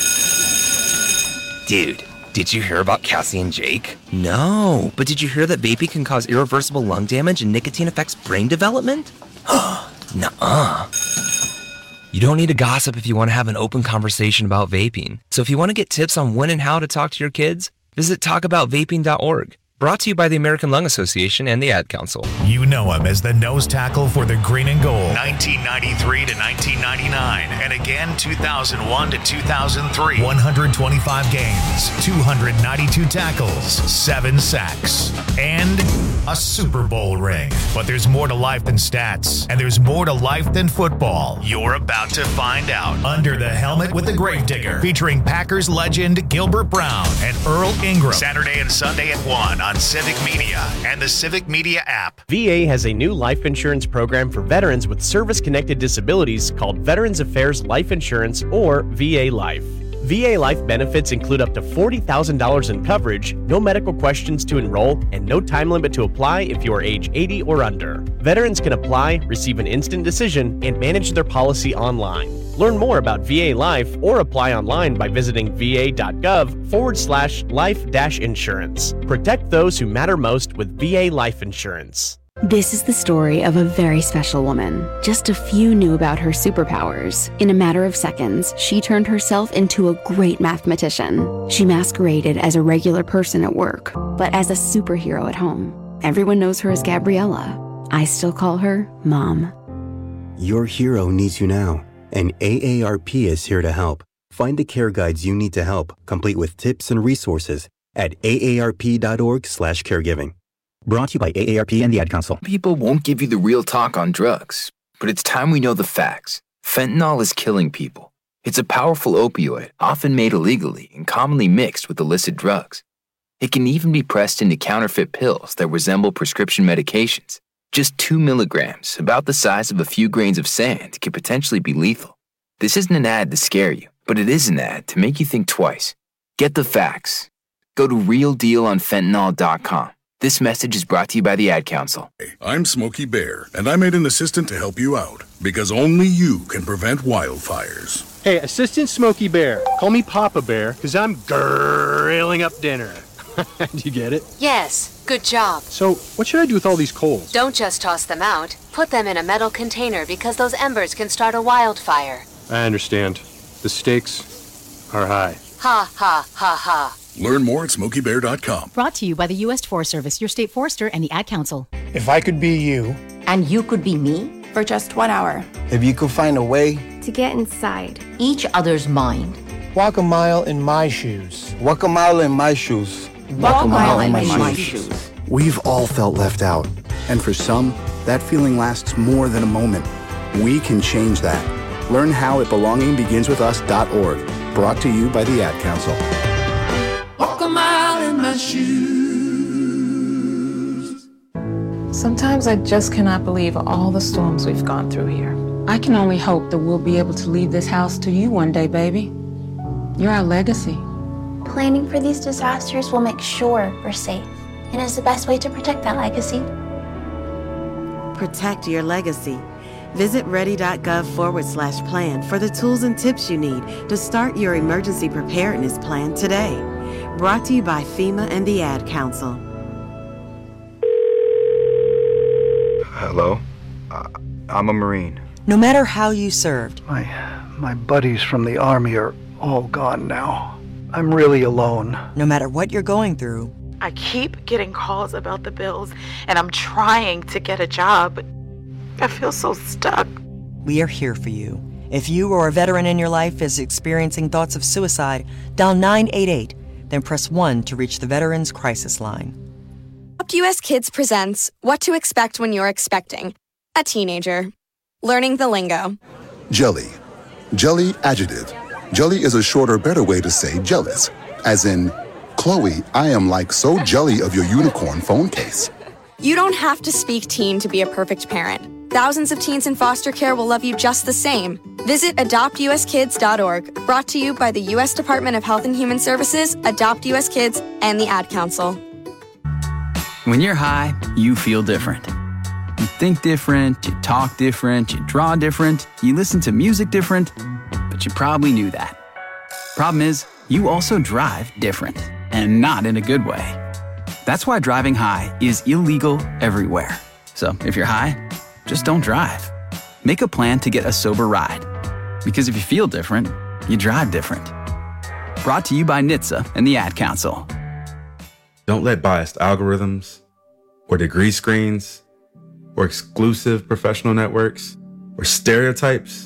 Dude, did you hear about Cassie and Jake? No, but did you hear that vaping can cause irreversible lung damage and nicotine affects brain development? Nuh-uh. You don't need to gossip if you want to have an open conversation about vaping. So if you want to get tips on when and how to talk to your kids, visit talkaboutvaping.org. Brought to you by the American Lung Association and the Ad Council. You know him as the nose tackle for the Green and Gold, 1993 to 1999, and again 2001 to 2003. 125 games, 292 tackles, 7 sacks, and a Super Bowl ring. But there's more to life than stats, and there's more to life than football. You're about to find out. Under the Helmet with the Gravedigger, featuring Packers legend Gilbert Brown and Earl Ingram. Saturday and Sunday at 1 on Civic Media and the Civic Media app. VA has a new life insurance program for veterans with service-connected disabilities called Veterans Affairs Life Insurance, or VA Life. VA Life benefits include up to $40,000 in coverage, no medical questions to enroll, and no time limit to apply if you are age 80 or under. Veterans can apply, receive an instant decision, and manage their policy online. Learn more about VA Life or apply online by visiting va.gov/life-insurance. Protect those who matter most with VA Life Insurance. This is the story of a very special woman. Just a few knew about her superpowers. In a matter of seconds, she turned herself into a great mathematician. She masqueraded as a regular person at work, but as a superhero at home. Everyone knows her as Gabriella. I still call her Mom. Your hero needs you now, and AARP is here to help. Find the care guides you need to help, complete with tips and resources at aarp.org/caregiving. Brought to you by AARP and the Ad Council. People won't give you the real talk on drugs, but it's time we know the facts. Fentanyl is killing people. It's a powerful opioid, often made illegally and commonly mixed with illicit drugs. It can even be pressed into counterfeit pills that resemble prescription medications. Just 2 milligrams, about the size of a few grains of sand, can potentially be lethal. This isn't an ad to scare you, but it is an ad to make you think twice. Get the facts. Go to realdealonfentanyl.com. This message is brought to you by the Ad Council. I'm Smokey Bear, and I made an assistant to help you out, because only you can prevent wildfires. Hey, Assistant Smokey Bear, call me Papa Bear, because I'm grilling up dinner. Do you get it? Yes, good job. So, what should I do with all these coals? Don't just toss them out. Put them in a metal container because those embers can start a wildfire. I understand. The stakes are high. Ha, ha, ha, ha. Learn more at SmokeyBear.com. Brought to you by the U.S. Forest Service, your state forester, and the Ad Council. If I could be you. And you could be me? For just 1 hour. If you could find a way. To get inside each other's mind. Walk a mile in my shoes. Walk a mile in my shoes. Walk a mile in my shoes. We've all felt left out. And for some, that feeling lasts more than a moment. We can change that. Learn how at belongingbeginswithus.org. Brought to you by the Ad Council. Walk a mile in my shoes. Sometimes I just cannot believe all the storms we've gone through here. I can only hope that we'll be able to leave this house to you one day, baby. You're our legacy. Planning for these disasters will make sure we're safe, and is the best way to protect that legacy. Protect your legacy. Visit ready.gov/plan for the tools and tips you need to start your emergency preparedness plan today. Brought to you by FEMA and the Ad Council. Hello? I'm a Marine. No matter how you served. My buddies from the Army are all gone now. I'm really alone. No matter what you're going through. I keep getting calls about the bills, and I'm trying to get a job. I feel so stuck. We are here for you. If you or a veteran in your life is experiencing thoughts of suicide, dial 988, then press 1 to reach the Veterans Crisis Line. Adopt US Kids presents What to Expect When You're Expecting a Teenager. Learning the lingo. Jelly. Jelly adjective. Jelly is a shorter, better way to say jealous. As in, Chloe, I am like so jelly of your unicorn phone case. You don't have to speak teen to be a perfect parent. Thousands of teens in foster care will love you just the same. Visit adoptuskids.org, brought to you by the U.S. Department of Health and Human Services, Adopt US Kids, and the Ad Council. When you're high, you feel different. You think different, you talk different, you draw different, you listen to music different, but you probably knew that. Problem is, you also drive different, and not in a good way. That's why driving high is illegal everywhere. So if you're high, just don't drive. Make a plan to get a sober ride. Because if you feel different, you drive different. Brought to you by NHTSA and the Ad Council. Don't let biased algorithms, or degree screens, or exclusive professional networks, or stereotypes.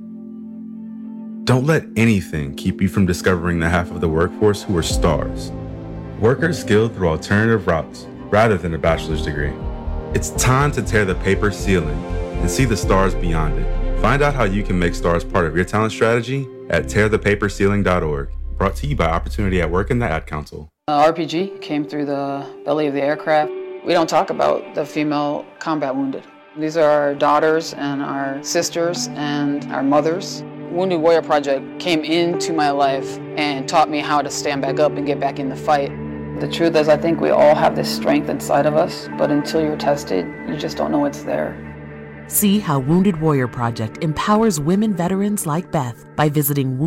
Don't let anything keep you from discovering the half of the workforce who are stars. Workers skilled through alternative routes rather than a bachelor's degree. It's time to tear the paper ceiling and see the stars beyond it. Find out how you can make stars part of your talent strategy at tearthepaperceiling.org. Brought to you by Opportunity at Work and the Ad Council. RPG came through the belly of the aircraft. We don't talk about the female combat wounded. These are our daughters and our sisters and our mothers. Wounded Warrior Project came into my life and taught me how to stand back up and get back in the fight. The truth is, I think we all have this strength inside of us, but until you're tested, you just don't know it's there. See how Wounded Warrior Project empowers women veterans like Beth by visiting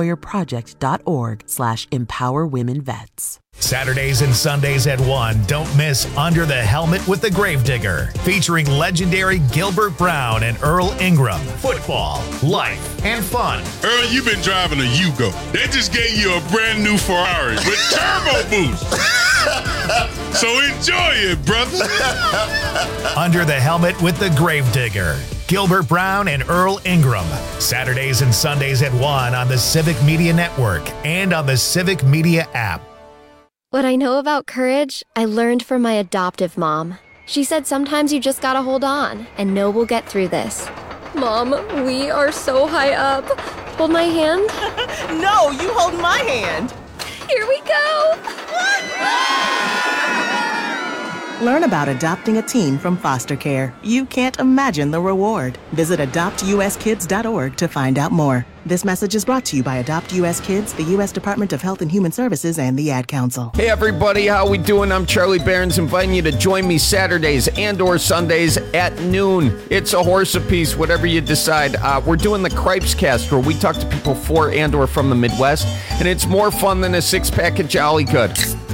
woundedwarriorproject.org/empowerwomenvets. Saturdays and Sundays at 1, don't miss Under the Helmet with the Gravedigger, featuring legendary Gilbert Brown and Earl Ingram. Football, life, and fun. Earl, you've been driving a Yugo. They just gave you a brand new Ferrari with turbo boost. So enjoy it, brother. Under the Helmet with the Gravedigger. Gilbert Brown and Earl Ingram. Saturdays and Sundays at 1 on the Civic Media Network and on the Civic Media app. What I know about courage, I learned from my adoptive mom. She said sometimes you just gotta hold on and know we'll get through this. Mom, we are so high up. Hold my hand. No, you hold my hand. Here we go. Learn about adopting a teen from foster care. You can't imagine the reward. Visit adoptuskids.org to find out more. This message is brought to you by Adopt US Kids, the U.S. Department of Health and Human Services, and the Ad Council. Hey everybody, how we doing? I'm Charlie Behrens, inviting you to join me Saturdays and or Sundays at noon. It's a horse apiece, whatever you decide. We're doing the Cripes Cast, where we talk to people for and or from the Midwest, and it's more fun than a six-pack of Jolly Good.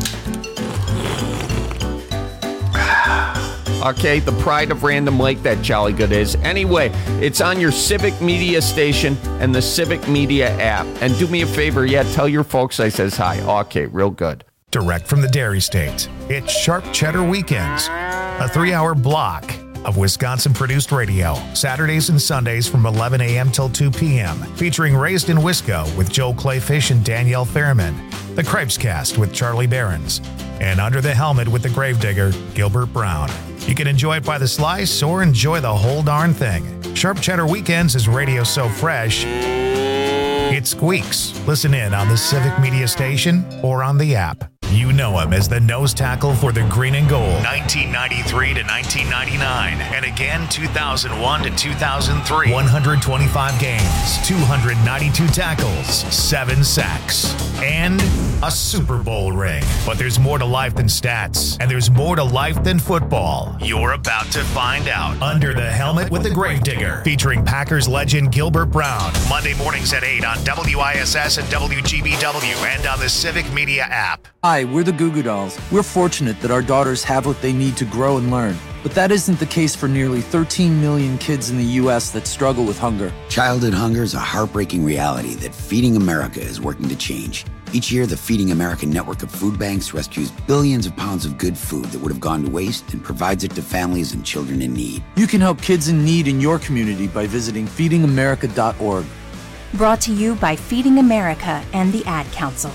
Okay, the pride of Random Lake, that Jolly Good is. Anyway, it's on your Civic Media station and the Civic Media app. And do me a favor, tell your folks I says hi. Okay, real good. Direct from the Dairy State, it's Sharp Cheddar Weekends, a 3-hour block of Wisconsin-produced radio, Saturdays and Sundays from 11 a.m. till 2 p.m., featuring Raised in Wisco with Joel Clayfish and Danielle Fairman, the Cripes Cast with Charlie Behrens, and Under the Helmet with the Gravedigger, Gilbert Brown. You can enjoy it by the slice or enjoy the whole darn thing. Sharp Cheddar Weekends is radio so fresh, it squeaks. Listen in on the Civic Media station or on the app. You know him as the nose tackle for the Green and Gold, 1993 to 1999, and again 2001 to 2003. 125 games, 292 tackles, 7 sacks, and a Super Bowl ring. But there's more to life than stats, and there's more to life than football. You're about to find out. Under the Helmet with the Gravedigger, featuring Packers legend Gilbert Brown. Monday mornings at 8 on WISS and WGBW and on the Civic Media app. Hi, we're the Goo Goo Dolls. We're fortunate that our daughters have what they need to grow and learn. But that isn't the case for nearly 13 million kids in the U.S. that struggle with hunger. Childhood hunger is a heartbreaking reality that Feeding America is working to change. Each year, the Feeding America network of food banks rescues billions of pounds of good food that would have gone to waste and provides it to families and children in need. You can help kids in need in your community by visiting feedingamerica.org. Brought to you by Feeding America and the Ad Council.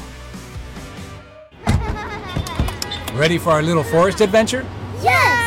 Ready for our little forest adventure? Yes!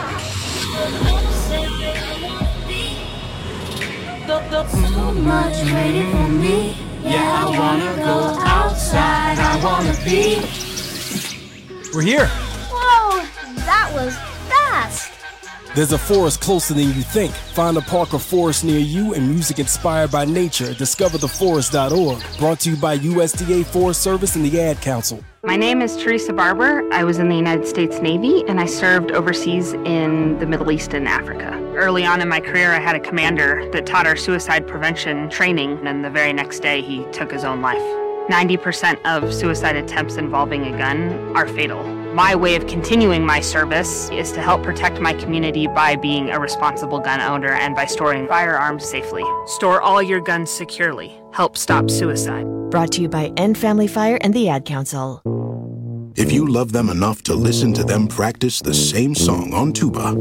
So much waiting for me. Yeah, I wanna go outside. I wanna be. We're here. Whoa, that was fast. There's a forest closer than you think. Find a park or forest near you and music inspired by nature. DiscoverTheForest.org. Brought to you by USDA Forest Service and the Ad Council. My name is Teresa Barber. I was in the United States Navy and I served overseas in the Middle East and Africa. Early on in my career, I had a commander that taught our suicide prevention training, and the very next day he took his own life. 90% of suicide attempts involving a gun are fatal. My way of continuing my service is to help protect my community by being a responsible gun owner and by storing firearms safely. Store all your guns securely. Help stop suicide. Brought to you by End Family Fire and the Ad Council. If you love them enough to listen to them practice the same song on tuba,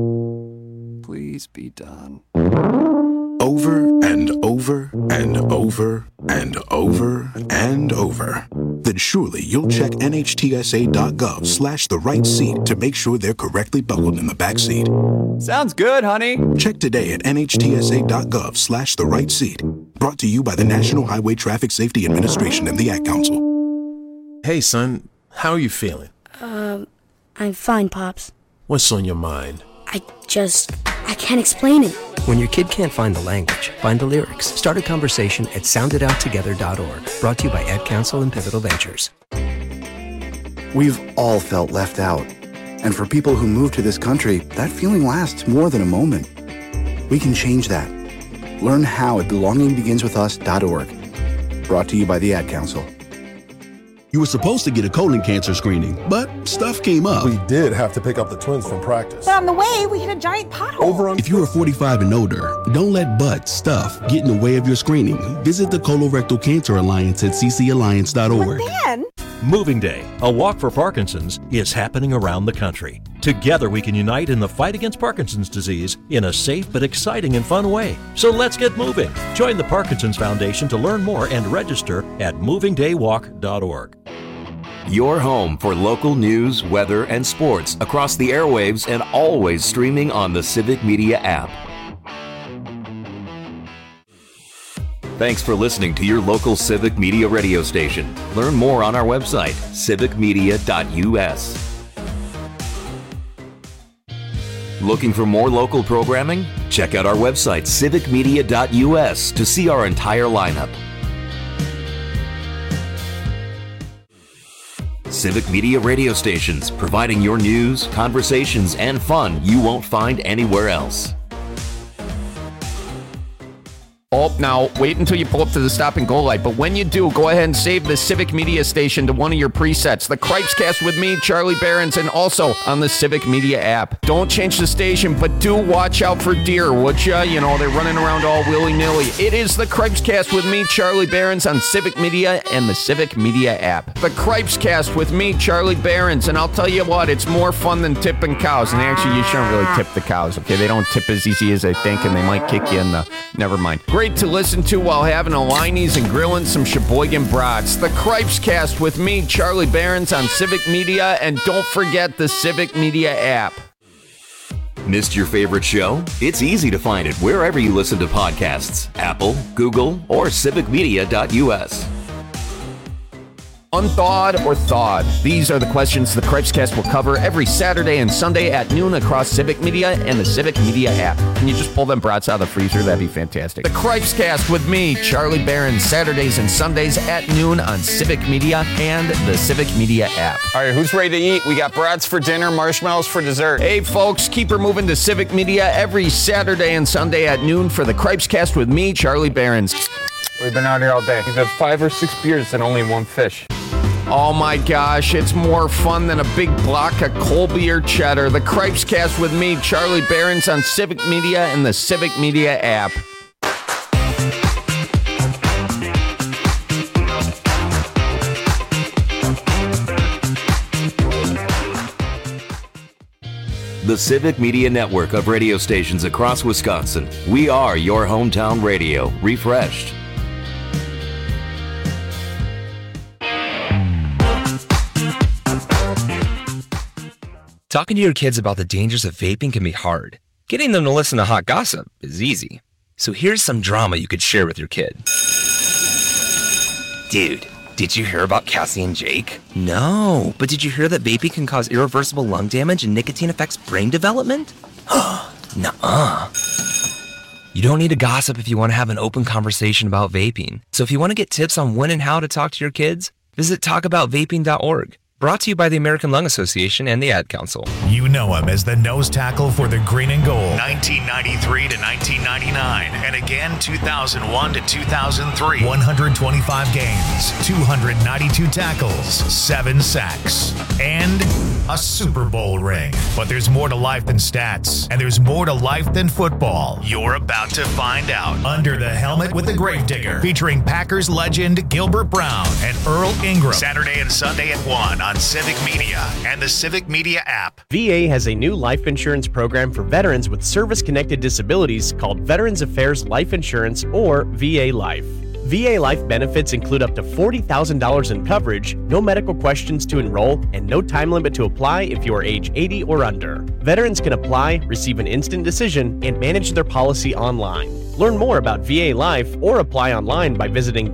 please be done. Over and over and over and over and over, then surely you'll check NHTSA.gov/the right seat to make sure they're correctly buckled in the back seat. Sounds good, honey. Check today at NHTSA.gov/the right seat. Brought to you by the National Highway Traffic Safety Administration and the Ad Council. Hey, son, how are you feeling? I'm fine, Pops. What's on your mind? I can't explain it. When your kid can't find the language, find the lyrics. Start a conversation at sounditouttogether.org. Brought to you by Ad Council and Pivotal Ventures. We've all felt left out. And for people who move to this country, that feeling lasts more than a moment. We can change that. Learn how at belongingbeginswithus.org. Brought to you by the Ad Council. You were supposed to get a colon cancer screening, but stuff came up. We did have to pick up the twins from practice. But on the way, we hit a giant pothole. If you are 45 and older, don't let stuff get in the way of your screening. Visit the Colorectal Cancer Alliance at ccalliance.org. But then, Moving Day, a walk for Parkinson's, is happening around the country. Together we can unite in the fight against Parkinson's disease in a safe but exciting and fun way. So let's get moving. Join the Parkinson's Foundation to learn more and register at movingdaywalk.org. Your home for local news, weather, and sports across the airwaves and always streaming on the Civic Media app. Thanks for listening to your local Civic Media radio station. Learn more on our website, civicmedia.us. Looking for more local programming? Check out our website, civicmedia.us, to see our entire lineup. Civic Media radio stations, providing your news, conversations, and fun you won't find anywhere else. Oh, now, wait until you pull up to the stop and go light. But when you do, go ahead and save the Civic Media station to one of your presets. The Cripescast with me, Charlie Behrens, and also on the Civic Media app. Don't change the station, but do watch out for deer, would ya? You know, they're running around all willy-nilly. It is the Cripescast with me, Charlie Behrens, on Civic Media and the Civic Media app. The Cripescast with me, Charlie Behrens, and I'll tell you what, it's more fun than tipping cows. And actually, you shouldn't really tip the cows, okay? They don't tip as easy as they think, and they might kick you in the... Never mind. Great to listen to while having a Liney's and grilling some Sheboygan brats. The Cripescast with me, Charlie Behrens, on Civic Media, and don't forget the Civic Media app. Missed your favorite show? It's easy to find it wherever you listen to podcasts. Apple, Google, or civicmedia.us. Unthawed or thawed? These are the questions the Cripescast will cover every Saturday and Sunday at noon across Civic Media and the Civic Media app. Can you just pull them brats out of the freezer? That'd be fantastic. The Cripescast with me, Charlie Barron, Saturdays and Sundays at noon on Civic Media and the Civic Media app. All right, who's ready to eat? We got brats for dinner, marshmallows for dessert. Hey, folks, keep her moving to Civic Media every Saturday and Sunday at noon for the Cripescast with me, Charlie Barron. We've been out here all day. We've had 5 or 6 beers and only 1 fish. Oh my gosh, it's more fun than a big block of Colby or cheddar. The Cripescast with me, Charlie Barron's on Civic Media and the Civic Media app. The Civic Media network of radio stations across Wisconsin. We are your hometown radio, refreshed. Talking to your kids about the dangers of vaping can be hard. Getting them to listen to hot gossip is easy. So here's some drama you could share with your kid. Dude, did you hear about Cassie and Jake? No, but did you hear that vaping can cause irreversible lung damage and nicotine affects brain development? Nuh-uh. You don't need to gossip if you want to have an open conversation about vaping. So if you want to get tips on when and how to talk to your kids, visit talkaboutvaping.org. Brought to you by the American Lung Association and the Ad Council. You know him as the nose tackle for the Green and Gold, 1993 to 1999, and again 2001 to 2003. 125 games, 292 tackles, 7 sacks, and a Super Bowl ring. But there's more to life than stats, and there's more to life than football. You're about to find out. Under the Helmet with the Gravedigger, featuring Packers legend Gilbert Brown and Earl Ingram. Saturday and Sunday at 1 on Civic Media and the Civic Media app. VA has a new life insurance program for veterans with service-connected disabilities called Veterans Affairs Life Insurance, or VA Life. VA Life benefits include up to $40,000 in coverage, no medical questions to enroll, and no time limit to apply if you are age 80 or under. Veterans can apply, receive an instant decision, and manage their policy online. Learn more about VA Life or apply online by visiting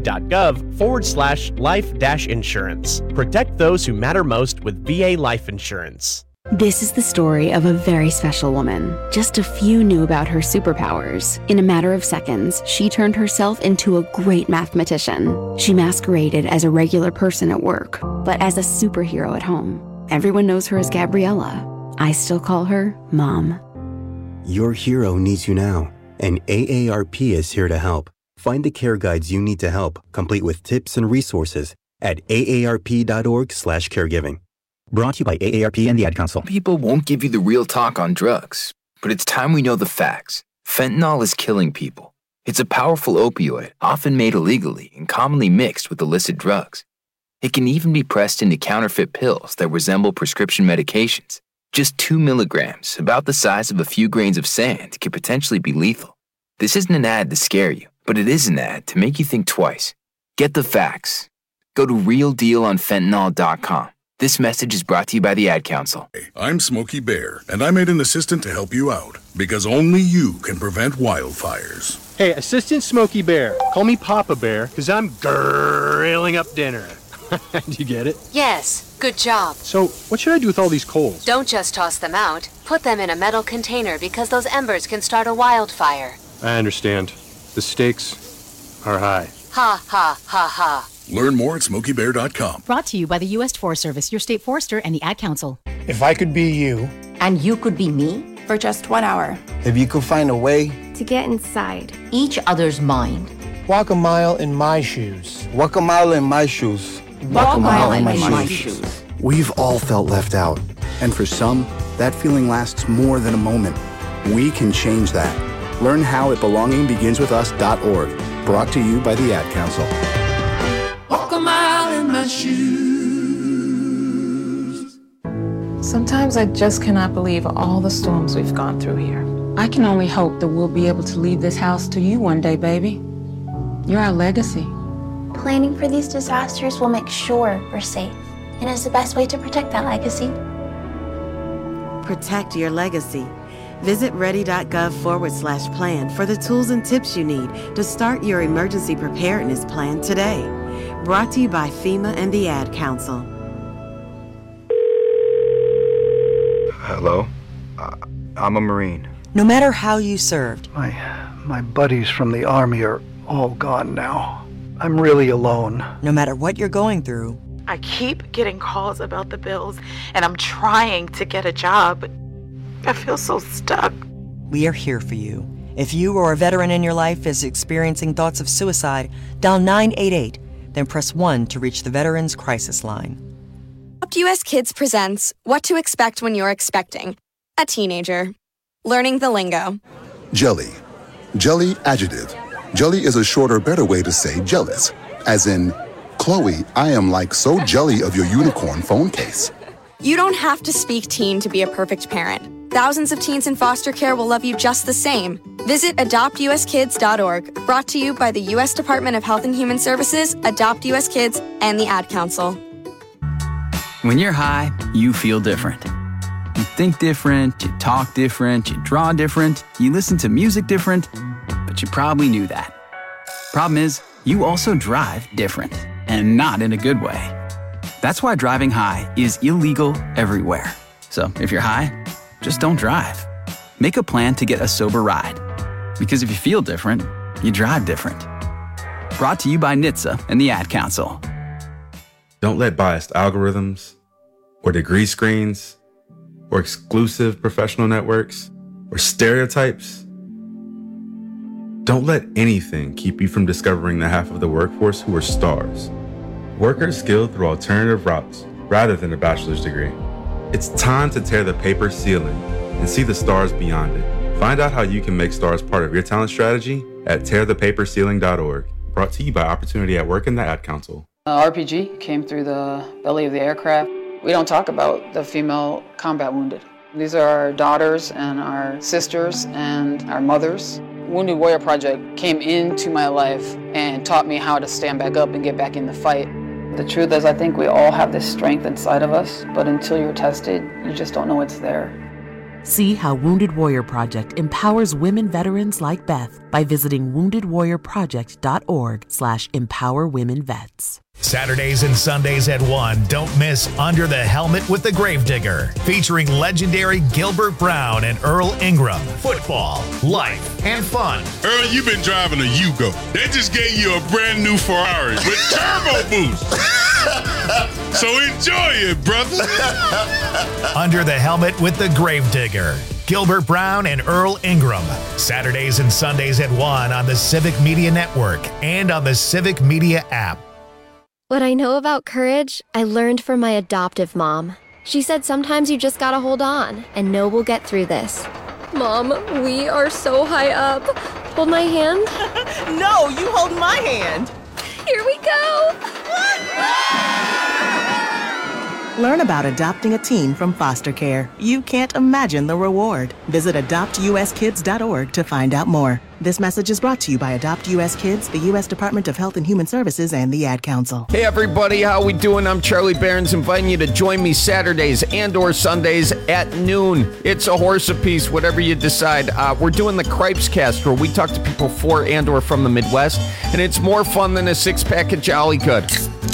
va.gov/life-insurance. Protect those who matter most with VA Life Insurance. This is the story of a very special woman. Just a few knew about her superpowers. In a matter of seconds, she turned herself into a great mathematician. She masqueraded as a regular person at work, but as a superhero at home. Everyone knows her as Gabriella. I still call her Mom. Your hero needs you now, and AARP is here to help. Find the care guides you need to help, complete with tips and resources at aarp.org/caregiving. Brought to you by AARP and the Ad Council. People won't give you the real talk on drugs, but it's time we know the facts. Fentanyl is killing people. It's a powerful opioid, often made illegally and commonly mixed with illicit drugs. It can even be pressed into counterfeit pills that resemble prescription medications. Just 2 milligrams, about the size of a few grains of sand, can potentially be lethal. This isn't an ad to scare you, but it is an ad to make you think twice. Get the facts. Go to realdealonfentanyl.com. This message is brought to you by the Ad Council. I'm Smokey Bear, and I made an assistant to help you out, because only you can prevent wildfires. Hey, Assistant Smokey Bear, call me Papa Bear, because I'm grilling up dinner. Do you get it? Yes, good job. So, what should I do with all these coals? Don't just toss them out. Put them in a metal container because those embers can start a wildfire. I understand. The stakes are high. Ha, ha, ha, ha. Learn more at SmokeyBear.com. Brought to you by the U.S. Forest Service, your state forester, and the Ad Council. If I could be you. And you could be me. For just 1 hour. If you could find a way. To get inside. Each other's mind. Walk a mile in my shoes. Walk a mile in my shoes. Walk a mile in my shoes. We've all felt left out. And for some, that feeling lasts more than a moment. We can change that. Learn how at belongingbeginswithus.org. Brought to you by the Ad Council. Walk a mile in my shoes. Sometimes I just cannot believe all the storms we've gone through here. I can only hope that we'll be able to leave this house to you one day, baby. You're our legacy. Planning for these disasters will make sure we're safe, and is the best way to protect that legacy. Protect your legacy. Visit ready.gov/plan for the tools and tips you need to start your emergency preparedness plan today. Brought to you by FEMA and the Ad Council. Hello? I'm a Marine. No matter how you served. My buddies from the Army are all gone now. I'm really alone. No matter what you're going through. I keep getting calls about the bills, and I'm trying to get a job, but I feel so stuck. We are here for you. If you or a veteran in your life is experiencing thoughts of suicide, dial 988, then press 1 to reach the Veterans Crisis Line. Adopt US Kids presents What to Expect When You're Expecting a Teenager. Learning the lingo. Jelly. Jelly adjective. Jelly is a shorter, better way to say jealous. As in, Chloe, I am like so jelly of your unicorn phone case. You don't have to speak teen to be a perfect parent. Thousands of teens in foster care will love you just the same. Visit adoptuskids.org, brought to you by the U.S. Department of Health and Human Services, Adopt U.S. Kids, and the Ad Council. When you're high, you feel different. You think different, you talk different, you draw different, you listen to music different, but you probably knew that. Problem is, you also drive different, and not in a good way. That's why driving high is illegal everywhere. So if you're high, just don't drive. Make a plan to get a sober ride. Because if you feel different, you drive different. Brought to you by NHTSA and the Ad Council. Don't let biased algorithms, or degree screens, or exclusive professional networks, or stereotypes. Don't let anything keep you from discovering the half of the workforce who are stars. Workers skilled through alternative routes rather than a bachelor's degree. It's time to tear the paper ceiling and see the stars beyond it. Find out how you can make stars part of your talent strategy at tearthepaperceiling.org. Brought to you by Opportunity at Work and the Ad Council. RPG came through the belly of the aircraft. We don't talk about the female combat wounded. These are our daughters and our sisters and our mothers. Wounded Warrior Project came into my life and taught me how to stand back up and get back in the fight. The truth is, I think we all have this strength inside of us, but until you're tested, you just don't know it's there. See how Wounded Warrior Project empowers women veterans like Beth by visiting woundedwarriorproject.org/empowerwomenvets. Saturdays and Sundays at 1, don't miss Under the Helmet with the Gravedigger, featuring legendary Gilbert Brown and Earl Ingram. Football, life, and fun. Earl, you've been driving a Yugo. They just gave you a brand new Ferrari with turbo boost. So enjoy it, brother. Under the Helmet with the Gravedigger, Gilbert Brown and Earl Ingram. Saturdays and Sundays at 1 on the Civic Media Network and on the Civic Media app. What I know about courage, I learned from my adoptive mom. She said sometimes you just gotta hold on and know we'll get through this. Mom, we are so high up. Hold my hand. No, you hold my hand. Here we go. Learn about adopting a teen from foster care. You can't imagine the reward. Visit adoptuskids.org to find out more. This message is brought to you by Adopt U.S. Kids, the U.S. Department of Health and Human Services, and the Ad Council. Hey everybody, how we doing? I'm Charlie Behrens, inviting you to join me Saturdays and or Sundays at noon. It's a horse apiece, whatever you decide. We're doing the Cripes Cast, where we talk to people for and or from the Midwest, and it's more fun than a six-pack of Jolly Good.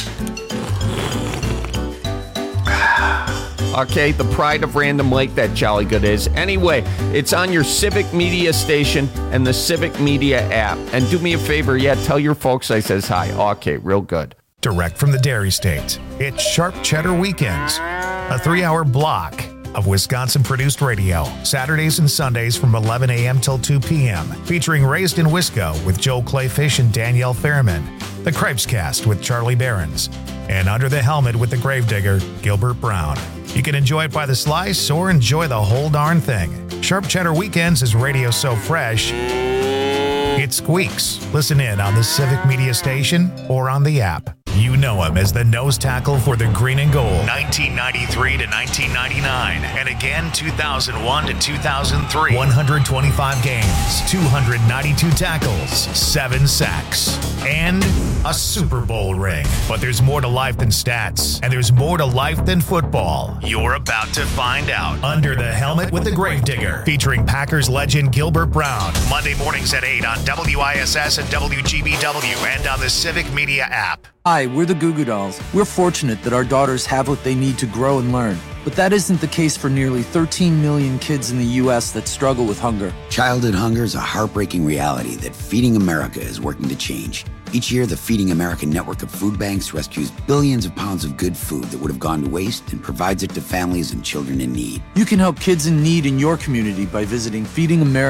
Okay, the pride of Random Lake, that Jolly Good is. Anyway, it's on your Civic Media station and the Civic Media app. And do me a favor, tell your folks I says hi. Okay, real good. Direct from the Dairy State, it's Sharp Cheddar Weekends, a 3-hour block of Wisconsin-produced radio, Saturdays and Sundays from 11 a.m. till 2 p.m., featuring Raised in Wisco with Joe Clayfish and Danielle Fairman, the Cripes Cast with Charlie Behrens, and Under the Helmet with the Gravedigger, Gilbert Brown. You can enjoy it by the slice or enjoy the whole darn thing. Sharp Cheddar Weekends is radio so fresh, it squeaks. Listen in on the Civic Media station or on the app. You know him as the nose tackle for the Green and Gold, 1993 to 1999, and again 2001 to 2003. 125 games, 292 tackles, 7 sacks. and a Super Bowl ring. But there's more to life than stats, and there's more to life than football. You're about to find out. Under the Helmet with the Gravedigger, featuring Packers legend Gilbert Brown. Monday mornings at 8 on WISS and WGBW and on the Civic Media app. Hi, we're the Goo Goo Dolls. We're fortunate that our daughters have what they need to grow and learn. But that isn't the case for nearly 13 million kids in the U.S. that struggle with hunger. Childhood hunger is a heartbreaking reality that Feeding America is working to change. Each year, the Feeding America network of food banks rescues billions of pounds of good food that would have gone to waste and provides it to families and children in need. You can help kids in need in your community by visiting feedingamerica.org.